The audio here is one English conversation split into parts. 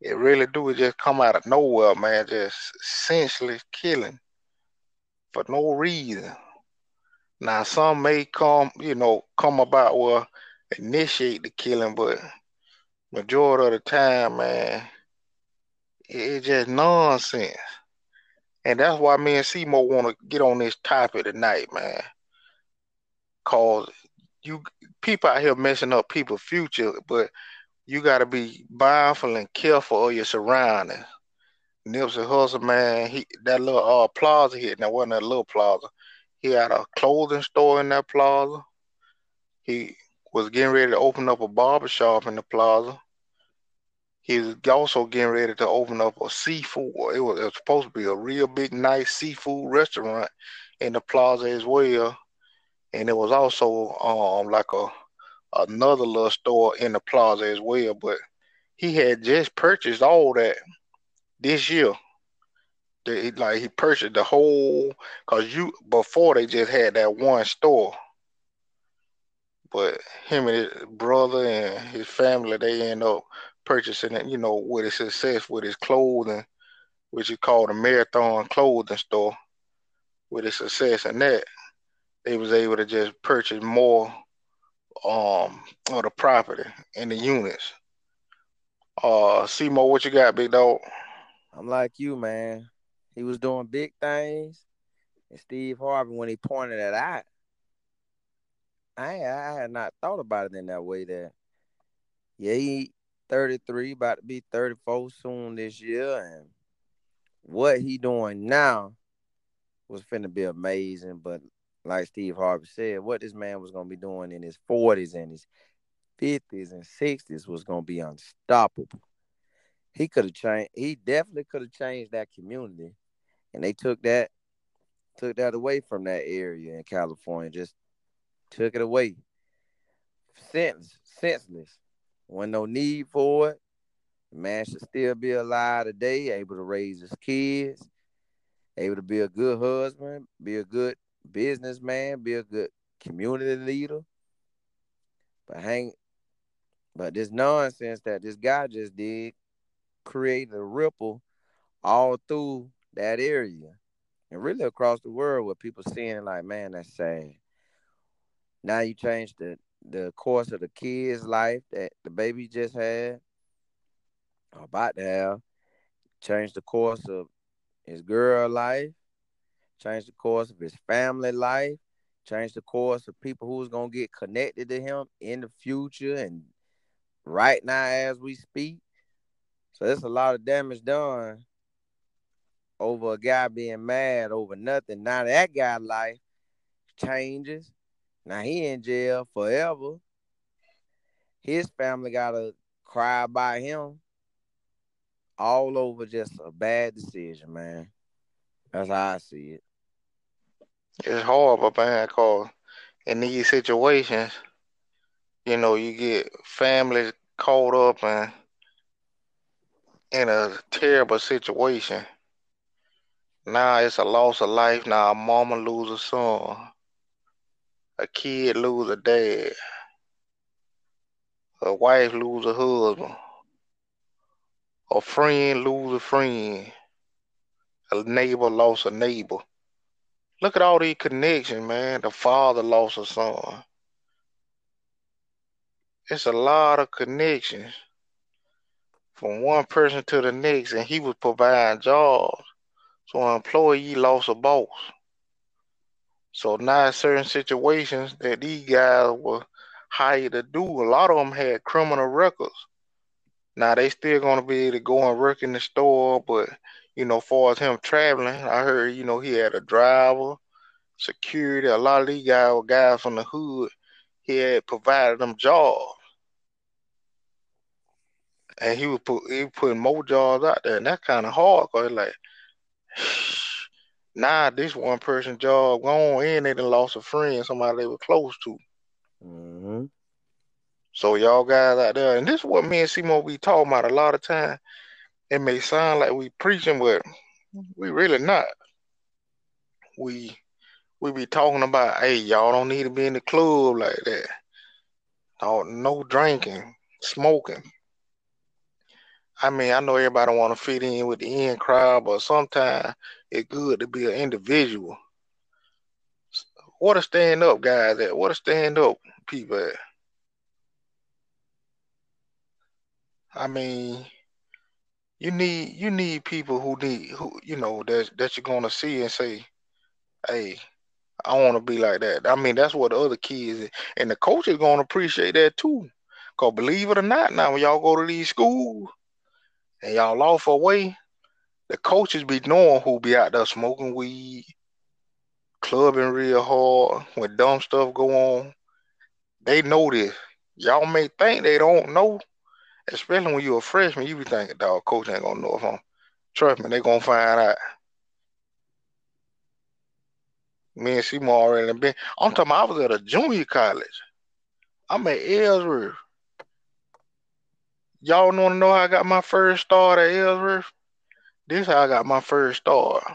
It really do. It just come out of nowhere, man. Just senseless killing for no reason. Now some may come about will initiate the killing, but majority of the time, man, it's just nonsense. And that's why me and Simo want to get on this topic tonight, man. Cause you people out here messing up people's future, but you gotta be mindful and careful of your surroundings. Nipsey Hussle, man, he that little plaza here, now wasn't a little plaza. He had a clothing store in that plaza. He was getting ready to open up a barber shop in the plaza. He was also getting ready to open up a seafood. It was supposed to be a real big, nice seafood restaurant in the plaza as well. And it was also like another little store in the plaza as well. But he had just purchased all that this year. Like he purchased the whole, cause you before they just had that one store, but him and his brother and his family they end up purchasing it, with his success with his clothing, which he called a Marathon Clothing Store. With his success in that, they was able to just purchase more of the property and the units. Seymour, what you got, big dog? I'm like you, man. He was doing big things, and Steve Harvey, when he pointed it out, I had not thought about it in that way. That yeah, he 33, about to be 34 soon this year, and what he doing now was finna be amazing. But like Steve Harvey said, what this man was gonna be doing in his 40s and his 50s and 60s was gonna be unstoppable. He could have changed. He definitely could have changed that community, and they took that away from that area in California. Just took it away. Senseless. Wasn't no need for it. The man should still be alive today, able to raise his kids, able to be a good husband, be a good businessman, be a good community leader. But but this nonsense that this guy just did created a ripple all through that area and really across the world with people seeing like, man, that's sad. Now you change the course of the kid's life that the baby just had or about to have, change the course of his girl life, change the course of his family life, change the course of people who's gonna get connected to him in the future and right now as we speak. So there's a lot of damage done over a guy being mad over nothing. Now that guy's life changes. Now he in jail forever. His family gotta cry by him all over just a bad decision, man. That's how I see it. It's horrible, man, cause in these situations, you get families caught up in a terrible situation. Now it's a loss of life. Now a mama lose a son, a kid lose a dad, a wife lose a husband, a friend lose a friend, a neighbor lost a neighbor. Look at all these connections, man. The father lost a son. It's a lot of connections from one person to the next, and he was providing jobs. So an employee lost a boss. So now certain situations that these guys were hired to do, a lot of them had criminal records. Now they still gonna be able to go and work in the store, but far as him traveling, I heard he had a driver, security. A lot of these guys were guys from the hood. He had provided them jobs, and he putting more jobs out there, and that's kind of hard. Cause like, nah, this one person job gone, and they done lost a friend, somebody they were close to. Mm-hmm. So y'all guys out there, and this is what me and Simo be talking about a lot of time. It may sound like we preaching, but we really not. We we be talking about, hey, y'all don't need to be in the club like that. No, no drinking, smoking. I mean, I know everybody want to fit in with the in crowd, but sometimes it's good to be an individual. What a stand up guys at? What a stand up people at? I mean, you need people who that you're gonna see and say, hey, I want to be like that. I mean, that's what the other kids and the coaches gonna appreciate that too. Cause believe it or not, now when y'all go to these schools and y'all off away, the coaches be knowing who be out there smoking weed, clubbing real hard when dumb stuff go on. They know this. Y'all may think they don't know, especially when you're a freshman. You be thinking, dog, coach ain't gonna know if I'm. Trust me, they gonna find out. Me and Seymour already done been. I'm talking about I was at a junior college. I'm at Ellsworth. Y'all want to know how I got my first start at Ellsworth? This how I got my first start.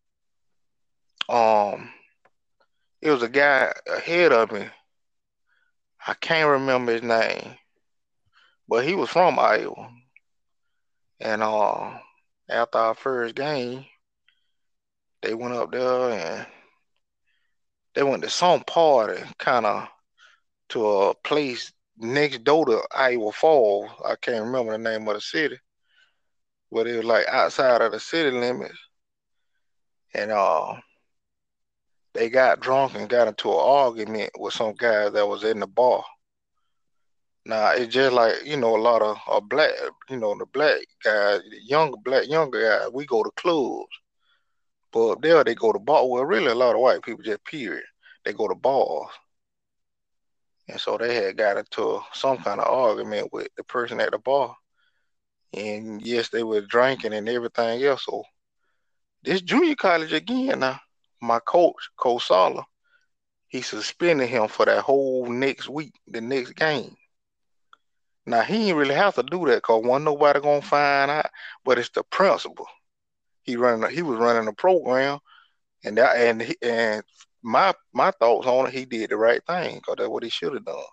Um, it was a guy ahead of me. I can't remember his name, but he was from Iowa. And after our first game, they went up there and they went to some party, kind of to a place next door to Iowa Falls. I can't remember the name of the city, but it was like outside of the city limits. And they got drunk and got into an argument with some guys that was in the bar. Now it's just like a lot of black, the black guys, the younger guys. We go to clubs, but up there they go to bar. Well, really a lot of white people just period. They go to bars, and so they had got into some kind of argument with the person at the bar. And yes, they were drinking and everything else. So this junior college again now, my coach, Coach Sala, he suspended him for that whole next week, the next game. Now he didn't really have to do that because wasn't nobody gonna find out, but it's the principal. He was running a program, and my thoughts on it, he did the right thing because that's what he should have done.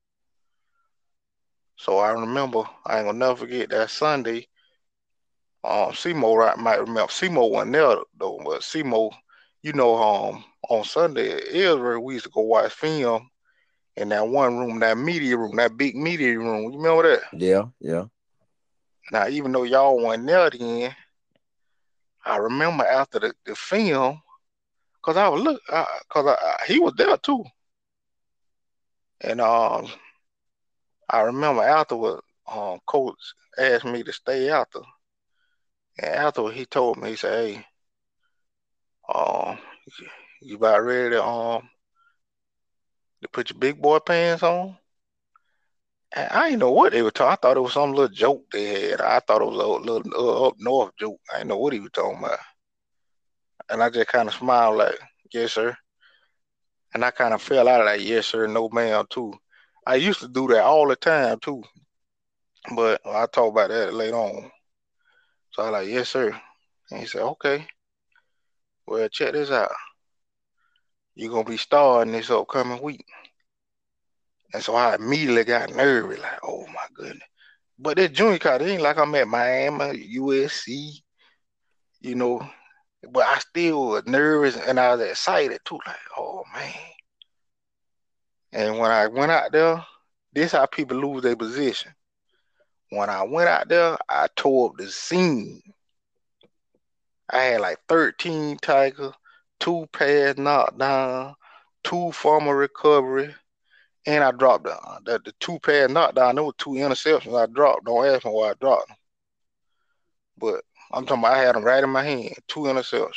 So I remember, I ain't gonna never forget that Sunday. Seymour might remember. Seymour wasn't there though, but Seymour, on Sunday at Israel, we used to go watch film in that one room, that media room, that big media room. You remember that? Yeah, yeah. Now, even though y'all wasn't there then, I remember after the film, cause I was look, cause he was there too, and I remember afterward, coach asked me to stay after, and afterward he told me, he said, "Hey, um, you about ready to put your big boy pants on?" And I didn't know what they were talking. I thought it was some little joke they had. I thought it was a little up north joke. I didn't know what he was talking about, and I just kind of smiled like, "Yes, sir." And I kind of fell out of that yes sir, no ma'am too. I used to do that all the time too, but I talk about that later on. So I like yes sir, and he said okay. Well, check this out. You're gonna be starting this upcoming week. And so I immediately got nervous, like oh my goodness. But that junior college ain't like I'm at Miami, USC, you know. But I still was nervous and I was excited too, like oh man. And when I went out there, this how people lose their position. When I went out there, I tore up the scene. I had like 13 tackles, two pads knocked down, two formal recovery, and I dropped the two pads knocked down. There were two interceptions I dropped. Don't ask me why I dropped them, but I'm talking about I had them right in my hand. Two interceptions.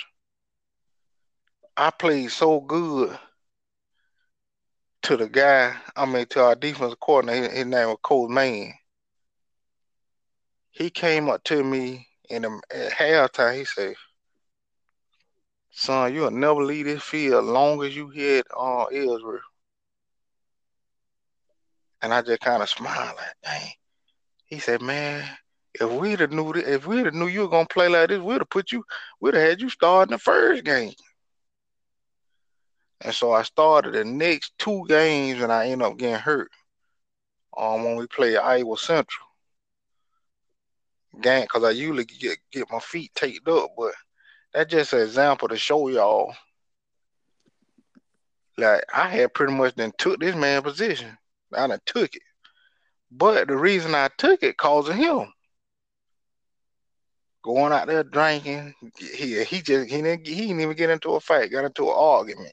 I played so good to the guy. I mean, to our defensive coordinator. His name was Coach Mann. He came up to me at halftime. He said, son, you'll never leave this field long as you here at Ellsworth. And I just kind of smiled like, dang. He said, man, if we'd have knew you were gonna play like this, we'd have had you start in the first game. And so I started the next two games and I ended up getting hurt when we played Iowa Central. gang, because I usually get my feet taped up, but that's just an example to show y'all. Like I had pretty much then took this man's position. I done took it. But the reason I took it cause of him. Going out there drinking. He didn't even get into a fight, got into an argument.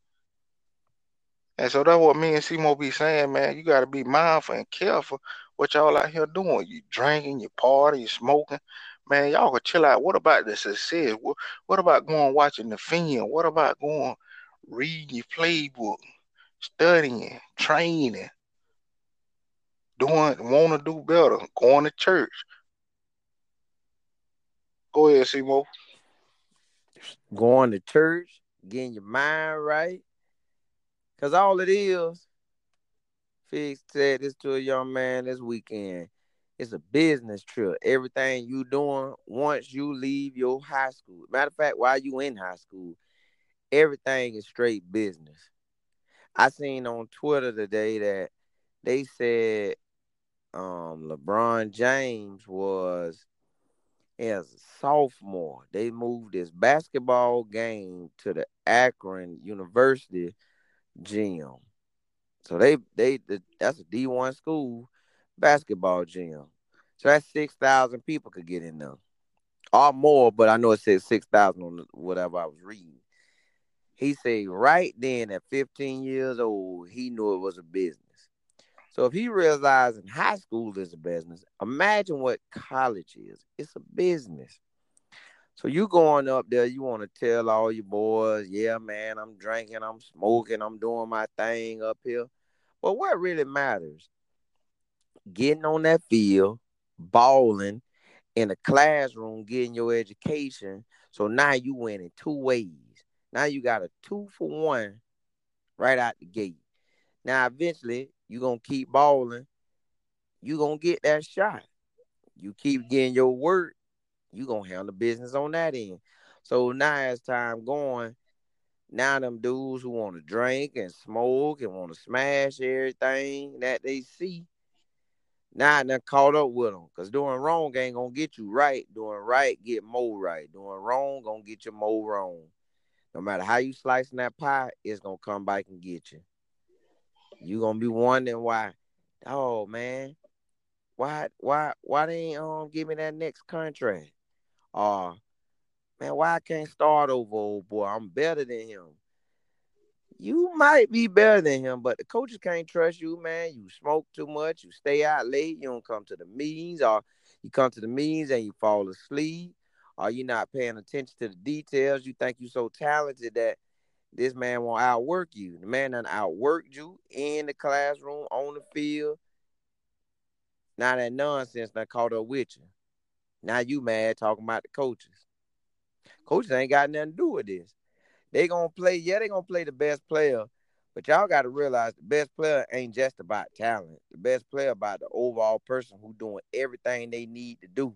And so that's what me and Simo be saying, man. You gotta be mindful and careful what y'all out here doing. You drinking, you party, you smoking. Man, y'all can chill out. What about the success? What about going watching the film? What about going reading your playbook, studying, training, doing wanna do better, going to church? Go ahead, Simo. Going to church, getting your mind right. Cause all it is, Fix said this to a young man this weekend. It's a business trip. Everything you doing once you leave your high school. Matter of fact, while you in high school, everything is straight business. I seen on Twitter today that they said LeBron James was as a sophomore. They moved his basketball game to the Akron University gym. So that's a D1 school basketball gym. So that's 6,000 people could get in there. Or more, but I know it said 6,000 on whatever I was reading. He said right then at 15 years old, he knew it was a business. So if he realized in high school is a business, imagine what college is. It's a business. So you going up there, you want to tell all your boys, yeah, man, I'm drinking, I'm smoking, I'm doing my thing up here. But what really matters? Getting on that field, balling in a classroom, getting your education. So now you win in two ways. Now you got a 2-for-1 right out the gate. Now eventually you gonna keep balling. You gonna get that shot. You keep getting your work. You gonna handle business on that end. So now as time going, now them dudes who want to drink and smoke and want to smash everything that they see, now I done caught up with them. Because doing wrong ain't going to get you right. Doing right, get more right. Doing wrong, going to get you more wrong. No matter how you slicing that pie, it's going to come back and get you. You going to be wondering why. Oh, man. Why they ain't give me that next contract? Or, man, why I can't start over, old boy? I'm better than him. You might be better than him, but the coaches can't trust you, man. You smoke too much, you stay out late, you don't come to the meetings, or you come to the meetings and you fall asleep, or you're not paying attention to the details. You think you're so talented that this man won't outwork you. The man done outworked you in the classroom, on the field. Now that nonsense done caught up with you. Now you mad talking about the coaches. Coaches ain't got nothing to do with this. They gonna play, yeah, they gonna play the best player. But y'all gotta realize the best player ain't just about talent. The best player about the overall person who doing everything they need to do.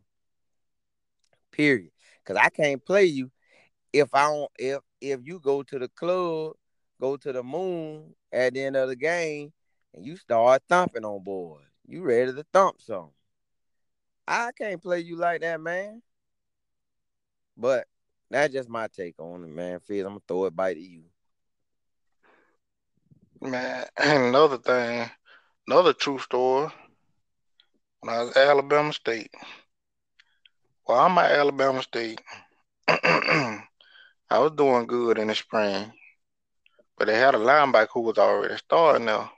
Period. Cause I can't play you if I don't if you go to the club, go to the moon at the end of the game, and you start thumping on boys. You ready to thump some. I can't play you like that, man. But that's just my take on it, man. Fizz, I'm gonna throw it back to you. Man, and another thing, another true story. When I was at Alabama State, well, I'm at Alabama State. I was doing good in the spring, but they had a linebacker who was already starting there.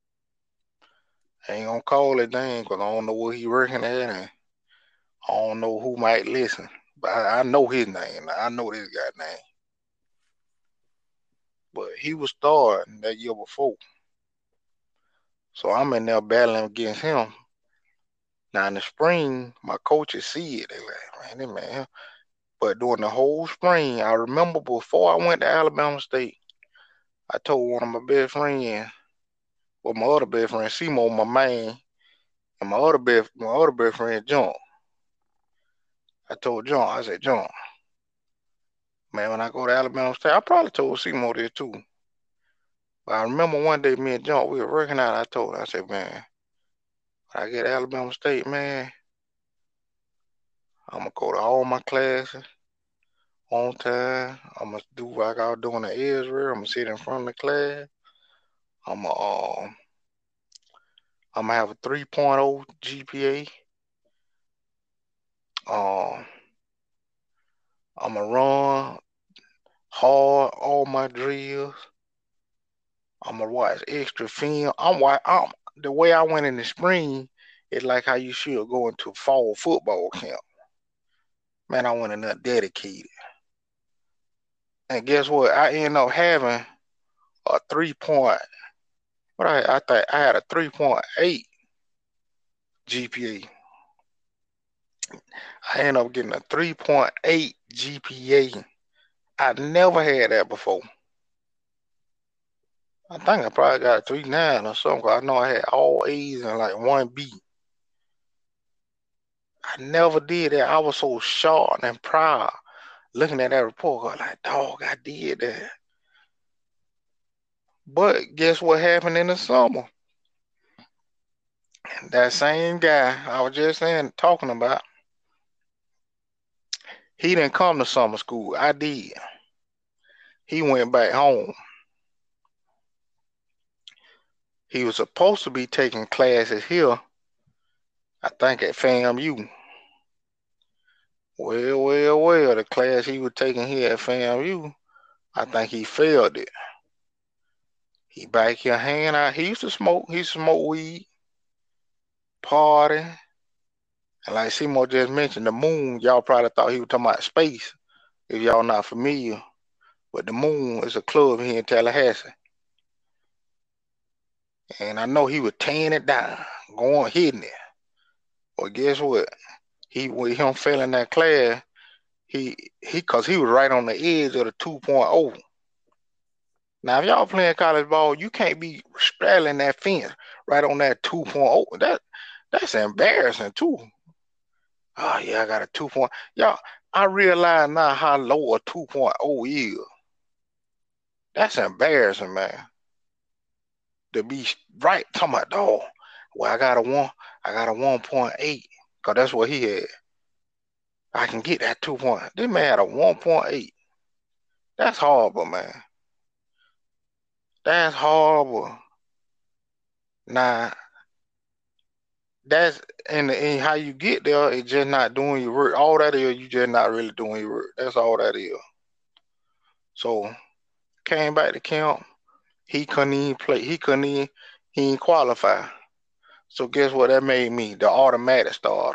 I ain't gonna call his name because I don't know what he working at, and I don't know who might listen. But I know his name. I know this guy's name. But he was starting that year before. So I'm in there battling against him. Now in the spring, my coaches see it. They like, man, this man. But during the whole spring, I remember before I went to Alabama State, I told one of my best friends, well, my other best friend, Simo, my man, and my other best friend, John. I told John, I said, John, man, when I go to Alabama State, I probably told Simo this too. But I remember one day me and John, we were working out. I told him, I said, man, when I get to Alabama State, man, I'm gonna go to all my classes on time. I'm gonna do like I was doing at Israel. I'm gonna sit in front of the class. I'm gonna I'm gonna have a 3.0 GPA. Um, I'm gonna run hard all my drills. I'm gonna watch extra film. The way I went in the spring is like how you should go into fall football camp. Man, I went in there dedicated. And guess what? I ended up having a 3 point. I think I had a 3.8 GPA. I ended up getting a 3.8 GPA. I never had that before. I think I probably got a 3.9 or something. 'Cause I know I had all A's and like one B. I never did that. I was so shocked and proud looking at that report. I was like, dog, I did that. But guess what happened in the summer? That same guy I was just talking about, he didn't come to summer school. I did. He went back home. He was supposed to be taking classes here, I think at FAMU. Well, the class he was taking here at FAMU, I think he failed it. He back here hanging out. He used to smoke. He smoked weed, party. And like Seymour just mentioned, the moon, y'all probably thought he was talking about space, if y'all not familiar. But the moon is a club here in Tallahassee. And I know he was tearing it down, going hitting it. Well, guess what? With him failing that class, cause he was right on the edge of the 2.0. Now, if y'all playing college ball, you can't be straddling that fence right on that 2.0. That's embarrassing too. Oh yeah, I got a 2.0. Y'all, I realize now how low a 2.0 is. That's embarrassing, man. To be right talking about dog. Well, I got a 1.8. Cause that's what he had. I can get that 2 point. This man had a 1.8. That's horrible, man. That's horrible. Now, that's and how you get there is just not doing your work. All that is you just not really doing your work. That's all that is. So came back to camp. He couldn't even play. He didn't qualify. So guess what that made me? The automatic starter.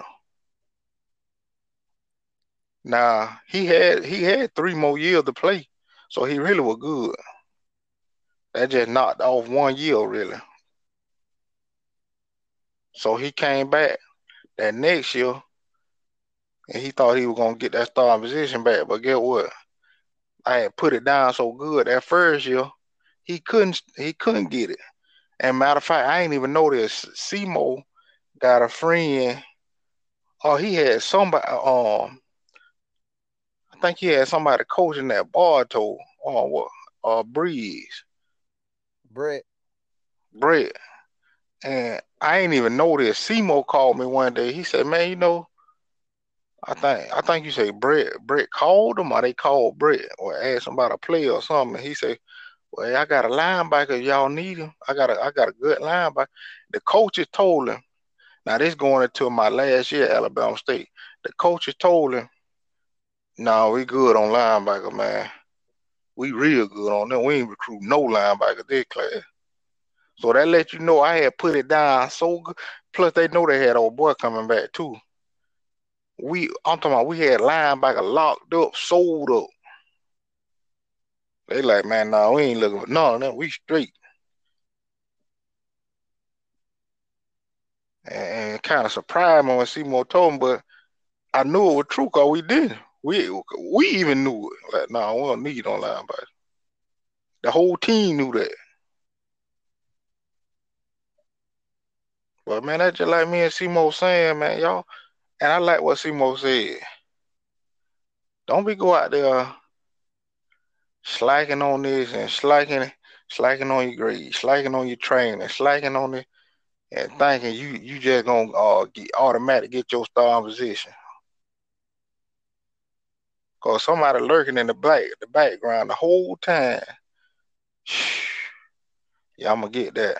Now he had 3 more years to play. So he really was good. That just knocked off 1 year really. So he came back that next year and he thought he was gonna get that starting position back. But guess what? I had put it down so good that first year he couldn't get it. And matter of fact, I ain't even know this. Simo got a friend. Oh, he had somebody. I think he had somebody coaching that Bartow. What? Breeze, Brett. Brett. And I ain't even know this. Simo called me one day. He said, "Man, I think you say Brett called him or they called Brett or asked him about a play or something." He said, "Well, I got a linebacker if y'all need him. I got a good linebacker." The coaches told him. Now this going into my last year at Alabama State. The coaches told him, "No, we good on linebacker, man. We real good on them. We ain't recruit no linebacker this class." So that let you know I had put it down so good. Plus they know they had old boy coming back too. I'm talking about we had linebacker locked up, sold up. They like, man, no, we ain't looking for none of them. We straight. And kind of surprised me when Seymour told me, but I knew it was true because we did. We even knew it. Like, no, we don't need on linebacker. The whole team knew that. But man, that's just like me and Seymour saying, man, y'all. And I like what Seymour said. Don't be go out there slacking on this and slacking on your grades, slacking on your training, slacking on it, and thinking you just gonna get automatic get your starting position. Cause somebody lurking in the background the whole time. Yeah, I'm gonna get that.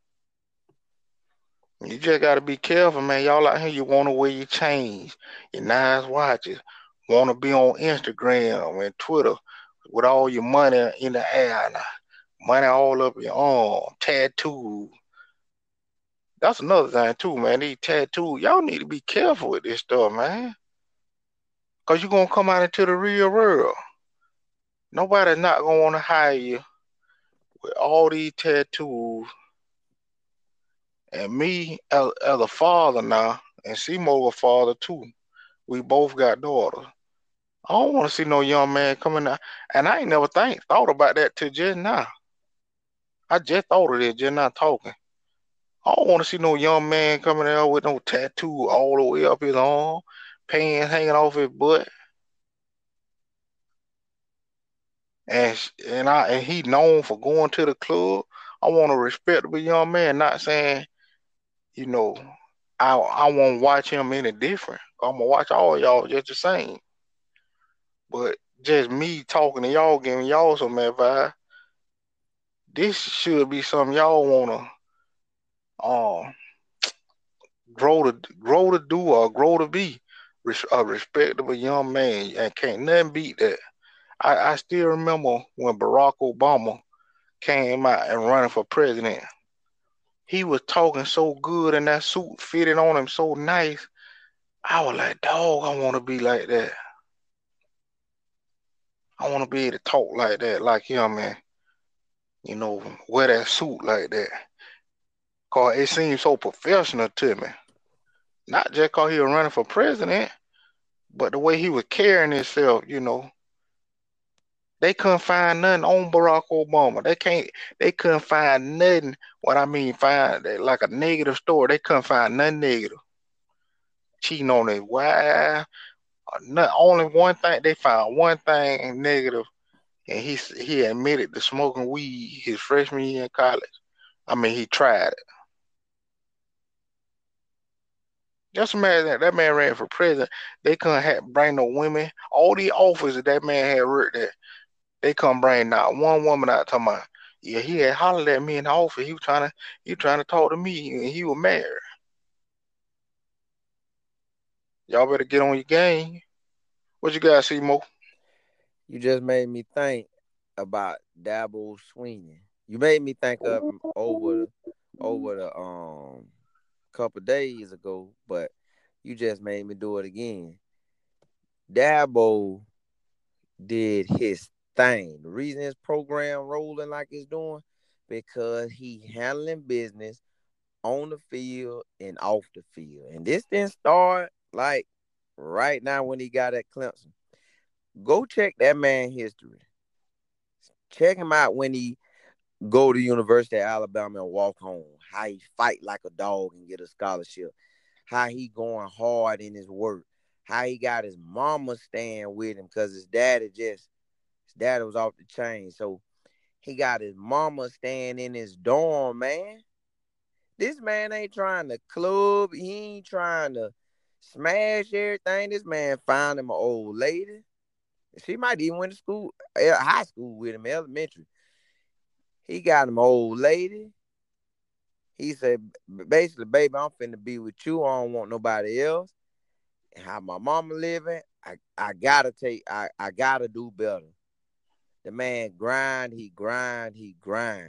You just gotta be careful, man. Y'all out here, you wanna wear your chains, your nice watches, wanna be on Instagram and Twitter with all your money in the air now. Money all up your arm, tattoos. That's another thing too, man. These tattoos, y'all need to be careful with this stuff, man. Cause you're gonna come out into the real world. Nobody's not gonna wanna hire you with all these tattoos. And me as a father now, and Seymour a father too. We both got daughters. I don't want to see no young man coming out. And I ain't never thought about that till just now. I just thought of it just now talking. I don't want to see no young man coming out with no tattoo all the way up his arm, pants hanging off his butt, and he known for going to the club. I want a respectable young man, not saying, you know, I won't watch him any different. I'm gonna watch all y'all just the same. But just me talking to y'all, giving y'all some advice. This should be something y'all wanna um grow to do or grow to be a respectable young man, and can't nothing beat that. I still remember when Barack Obama came out and running for president. He was talking so good and that suit fitted on him so nice. I was like, dog, I want to be like that. I want to be able to talk like that, like him, and wear that suit like that. Cause it seemed so professional to me. Not just cause he was running for president, but the way he was carrying himself. They couldn't find nothing on Barack Obama. They couldn't find nothing. What I mean, find like a negative story. They couldn't find nothing negative. Cheating on his wife. Not only one thing they found one thing negative, and he admitted to smoking weed his freshman year in college. I mean, he tried it. Just imagine that man ran for president. They couldn't bring no women. All the offices that man had worked at, they couldn't bring not one woman out talking about. Yeah, he had hollered at me in the office. He was trying to talk to me, and he was married. Y'all better get on your game. What you guys see, Mo? You just made me think about Dabo Sweeney. You made me think of him over the couple days ago, but you just made me do it again. Dabo did his thing. The reason his program rolling like it's doing, because he handling business on the field and off the field. And this didn't start like right now when he got at Clemson. Go check that man history. Check him out when he go to University of Alabama and walk home. How he fight like a dog and get a scholarship. How he going hard in his work. How he got his mama staying with him because his dad was off the chain. So he got his mama staying in his dorm, man. This man ain't trying to club. He ain't trying to smash everything. This man found him an old lady. She might even went to school, high school with him, elementary. He got him an old lady. He said, basically, baby, I'm finna be with you. I don't want nobody else. How my mama living, I gotta I gotta do better. The man he grind.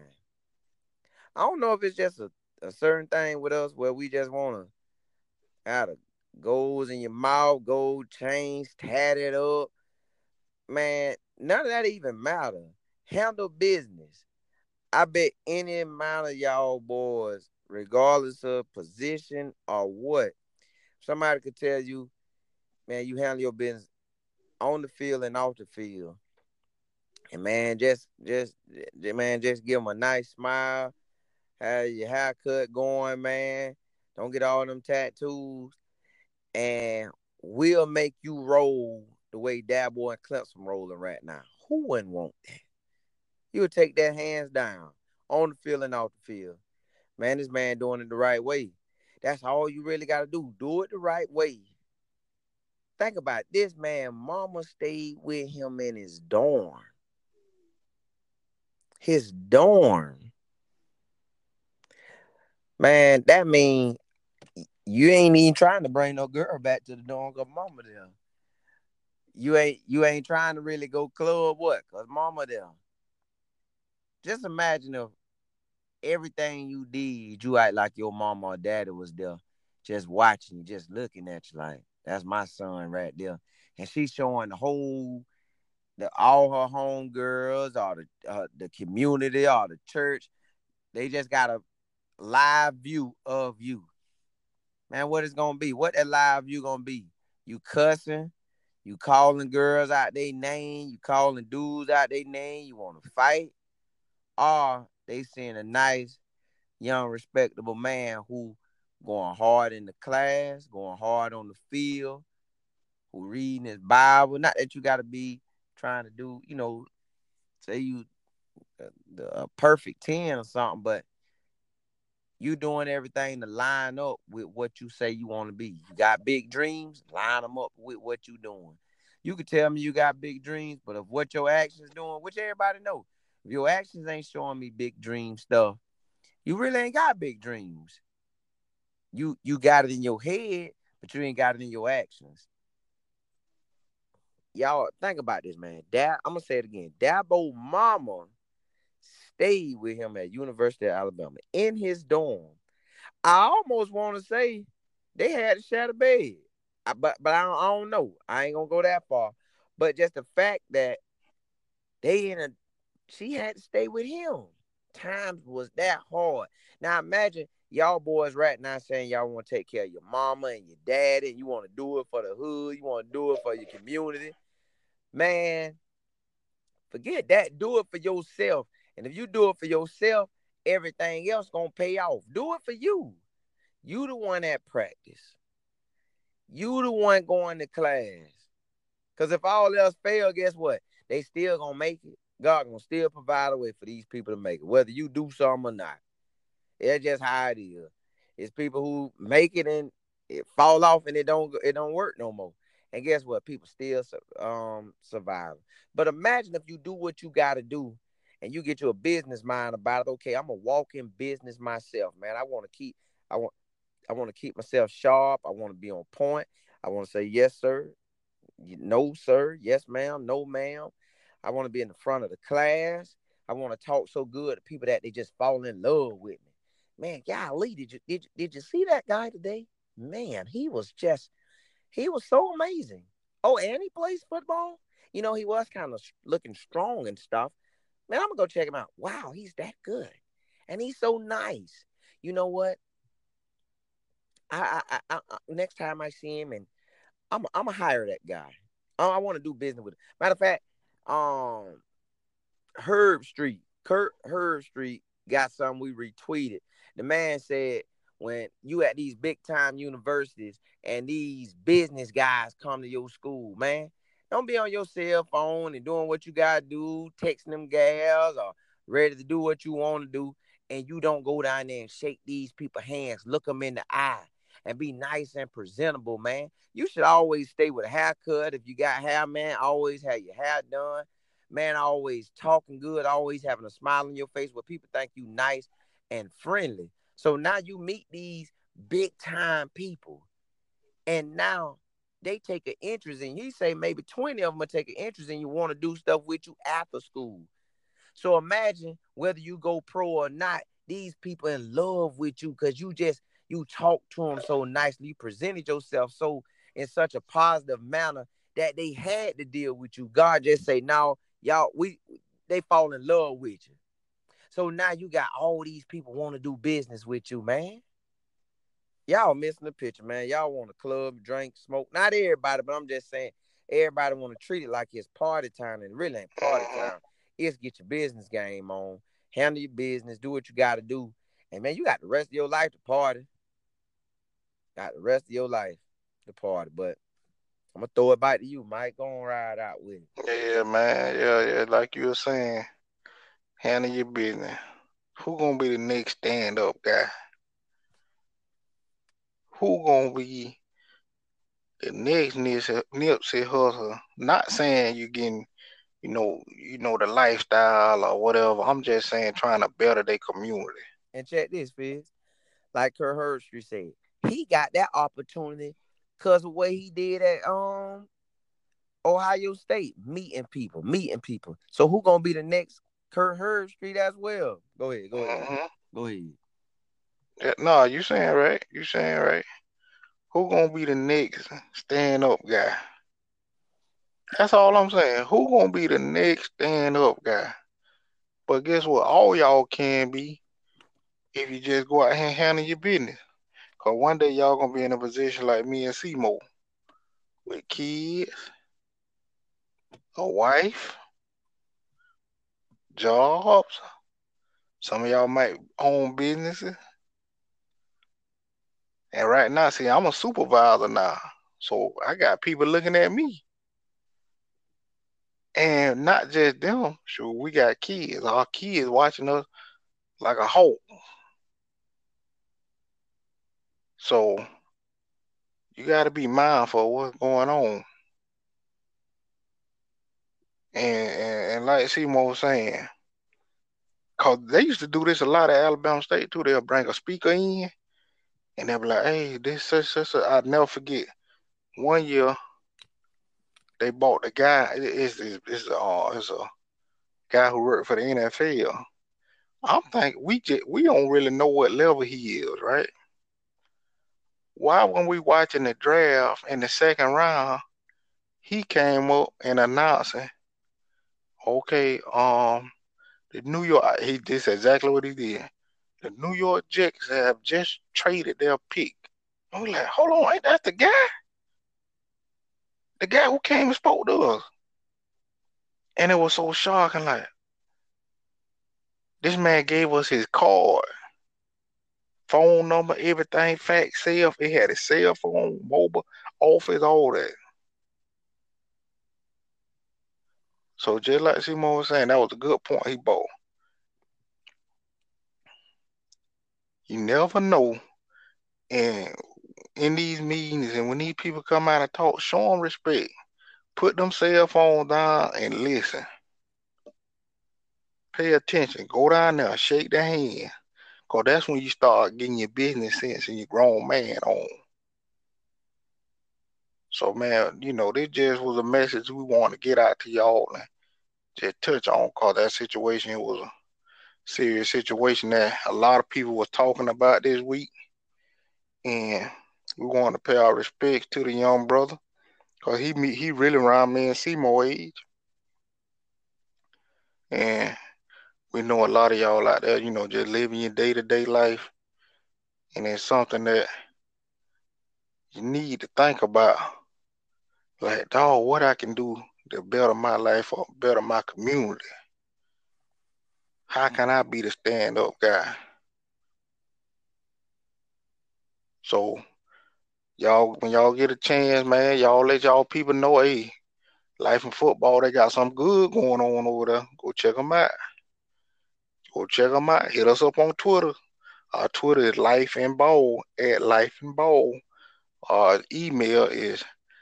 I don't know if it's just a certain thing with us where we just wanna have the goals in your mouth, gold chains tatted up. Man, none of that even matter. Handle business. I bet any amount of y'all boys, regardless of position or what, somebody could tell you, man, you handle your business on the field and off the field. And man, just give them a nice smile. Have your haircut going, man. Don't get all them tattoos. And we'll make you roll the way Dabo and Clemson rolling right now. Who wouldn't want that? You would take that hands down on the field and off the field. Man, this man doing it the right way. That's all you really got to do. Do it the right way. Think about it. This man, mama stayed with him in his dorm. His dorm. Man, that mean you ain't even trying to bring no girl back to the dorm cause mama there. You ain't trying to really go club what? Cause mama there. Just imagine if everything you did, you act like your mama or daddy was there, just watching you, just looking at you like, that's my son right there. And she's showing all her homegirls or the community or the church. They just got a live view of you. Man, what it's gonna be? What that live view gonna be? You cussing, you calling girls out their name, you calling dudes out their name, you wanna fight, or they seeing a nice, young, respectable man who going hard in the class, going hard on the field, who reading his Bible. Not that you gotta be trying to do, say you the perfect 10 or something, but you doing everything to line up with what you say you want to be. You got big dreams, line them up with what you doing. You can tell me you got big dreams, but if what your actions doing, which everybody know, if your actions ain't showing me big dream stuff, you really ain't got big dreams. You got it in your head, but you ain't got it in your actions. Y'all think about this, man. I'm gonna say it again. Dabo mama stayed with him at University of Alabama in his dorm. I almost want to say they had to share the bed, but I don't know. I ain't gonna go that far. But just the fact that they in a she had to stay with him. Times was that hard. Now imagine y'all boys right now saying y'all want to take care of your mama and your daddy, and you want to do it for the hood, you want to do it for your community. Man, forget that. Do it for yourself. And if you do it for yourself, everything else gonna pay off. Do it for you. You the one at practice. You the one going to class. Because if all else fail, guess what? They still gonna make it. God gonna still provide a way for these people to make it, whether you do something or not. It's just how it is. It's people who make it and it fall off and it don't work no more. And guess what? People still survive. But imagine if you do what you got to do, and you get you a business mind about it. Okay, I'm a walk-in business myself, man. I want I want to keep myself sharp. I want to be on point. I want to say yes, sir. No, sir. Yes, ma'am. No, ma'am. I want to be in the front of the class. I want to talk so good to people that they just fall in love with me. Man, golly, did you see that guy today? Man, he was so amazing. Oh, and he plays football. He was kind of looking strong and stuff. Man, I'm gonna go check him out. Wow, he's that good, and he's so nice. You know what? Next time I see him, and I'm gonna hire that guy. I want to do business with him. Matter of fact, um, Kurt Herb Street got something we retweeted. The man said when you at these big time universities and these business guys come to your school, man, don't be on your cell phone and doing what you gotta do, texting them gals or ready to do what you want to do, and you don't go down there and shake these people's hands, look them in the eye, and be nice and presentable, man. You should always stay with a haircut. If you got hair, man, always have your hair done. Man, always talking good, always having a smile on your face where people think you nice and friendly. So now you meet these big time people, and now they take an interest in you. He say maybe 20 of them will take an interest in you, want to do stuff with you after school. So imagine whether you go pro or not, these people in love with you because you talk to them so nicely, you presented yourself so in such a positive manner that they had to deal with you. God just say, "No, y'all, they fall in love with you." So now you got all these people want to do business with you, man. Y'all missing the picture, man. Y'all want to club, drink, smoke. Not everybody, but I'm just saying everybody want to treat it like it's party time, and it really ain't party time. It's get your business game on, handle your business, do what you got to do, and man, you got the rest of your life to party. Got the rest of your life to party. But I'm gonna throw it back to you, Mike. Go on, ride out with it. Yeah, man. Yeah, yeah. Like you were saying, handle your business. Who gonna be the next stand up guy? Who gonna be the next Nipsey Hussle. Not saying you're getting, the lifestyle or whatever. I'm just saying trying to better their community. And check this, Fizz. Like Kurt Herbstreit said, he got that opportunity because of what he did at Ohio State, meeting people. So who gonna be the next Kurt Herbstreit as well? Go ahead. Yeah, no, you saying right. You saying right. Who gonna be the next stand up guy? That's all I'm saying. Who gonna be the next stand up guy? But guess what? All y'all can be if you just go out here and handle your business. Cause one day y'all gonna be in a position like me and Seymour with kids, a wife, jobs. Some of y'all might own businesses. And right now, see, I'm a supervisor now. So I got people looking at me. And not just them. Sure, we got kids. Our kids watching us like a hawk. So you gotta be mindful of what's going on. And like Seymour was saying, cause they used to do this a lot at Alabama State too. They'll bring a speaker in and they'll be like, hey, this such. I'll never forget. One year they bought the guy. It's a guy who worked for the NFL. I'm thinking we don't really know what level he is, right? Why when we watching the draft in the second round, he came up and announcing, okay, the New York he this exactly what he did. The New York Jets have just traded their pick. I'm like, hold on, ain't that the guy? The guy who came and spoke to us. And it was so shocking, like, this man gave us his card, phone number, everything, fax, cell. It had his cell phone, mobile, office, all that. So just like Simone was saying, that was a good point he bought. You never know. And in these meetings and when these people come out and talk, show them respect. Put them cell phones down and listen. Pay attention. Go down there, shake their hand. Because that's when you start getting your business sense and your grown man on. So, man, this just was a message we want to get out to y'all and just touch on because that situation was a serious situation that a lot of people were talking about this week. And we want to pay our respects to the young brother because he really around me and Seymour age. And we know a lot of y'all out there, just living your day-to-day life. And it's something that you need to think about. Like, dog, what I can do to better my life or better my community. How can I be the stand-up guy? So, y'all, when y'all get a chance, man, y'all let y'all people know, hey, Life and Football, they got something good going on over there. Go check them out. Go check them out. Hit us up on Twitter. Our Twitter is Life and Ball at Life and Ball. Our email is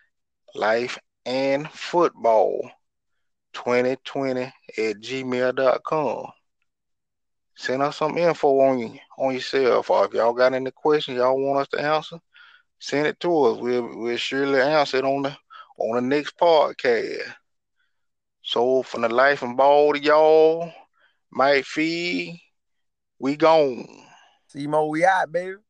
lifeandfootball2020@gmail.com. Send us some info on yourself, or if y'all got any questions y'all want us to answer, send it to us. We'll surely answer it on the next podcast. So from the Life and Ball to y'all, Mike Fee, we gone. See, Mo, we out, baby.